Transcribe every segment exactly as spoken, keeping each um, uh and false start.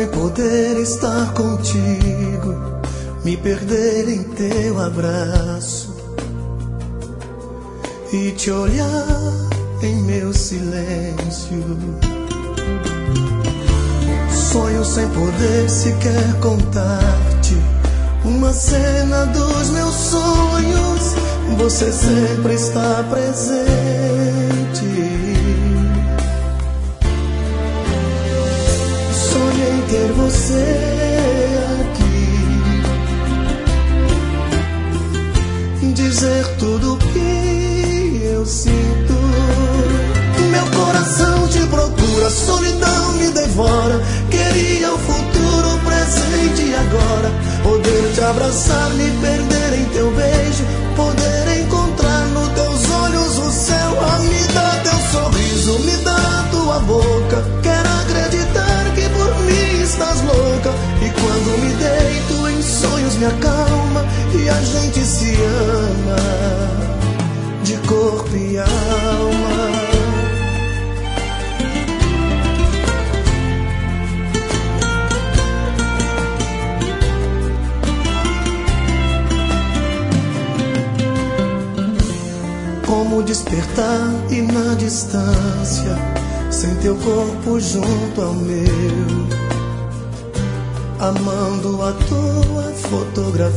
em poder estar contigo, me perder em teu abraço e te olhar em meu silêncio. Sonho sem poder sequer contar-te uma cena dos meus sonhos. Você sempre está presente. Sonhei ter você aqui, dizer tudo o que eu sinto. Meu coração te procura, solidão me devora. Queria o futuro, presente e agora. Poder te abraçar, me perder em teu beijo. Poder encontrar nos teus olhos o céu. Ah, me dá teu sorriso, me dá tua boca. Quero acreditar que por mim estás louca. E quando me deito em sonhos me acalma e a gente se ama de corpo e alma. Como despertar e na distância, sem teu corpo junto ao meu, amando a tua fotografia.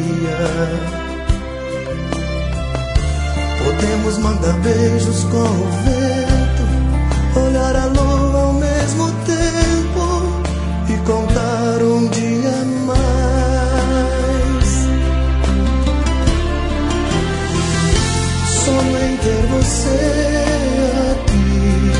Podemos mandar beijos com o vento, olhar a lua ao mesmo tempo e contar um dia mais. Sonho em ter você aqui,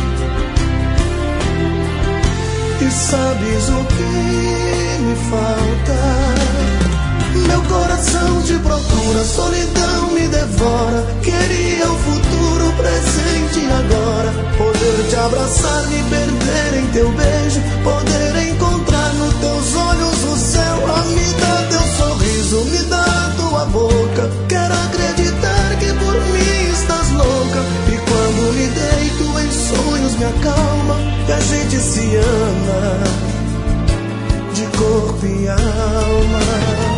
e sabes o que me falta. Meu coração te procura, solidão me devora. Queria o futuro, presente e agora. Poder te abraçar, me perder em teu beijo. Poder encontrar nos teus olhos o céu. Ah, me dá teu sorriso, me dá tua boca. Quero acreditar que por mim estás louca. E quando me deito em sonhos me acalma e a gente se ama de corpo e alma.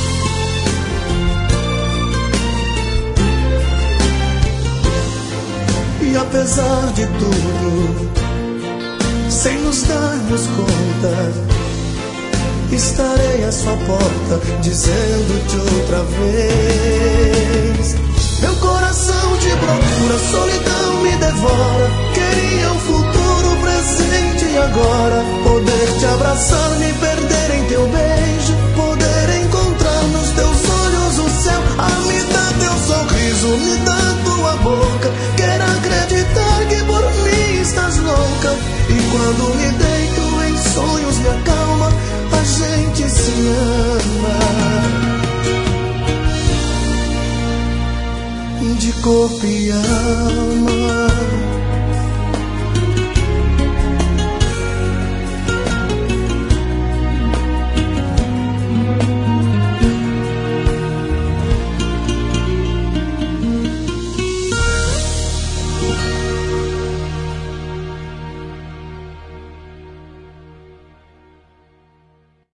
E apesar de tudo, sem nos darmos conta, estarei à sua porta, dizendo-te outra vez. Meu coração te procura, solidão me devora. Queria o futuro, presente e agora. Poder te abraçar, me perder em teu beijo. Poder encontrar nos teus olhos o céu. Ah, me dá teu sorriso, me dá tua boca. Quero acreditar que por mim estás louca. E quando me deito em sonhos me acalma, a gente se ama de corpo e alma.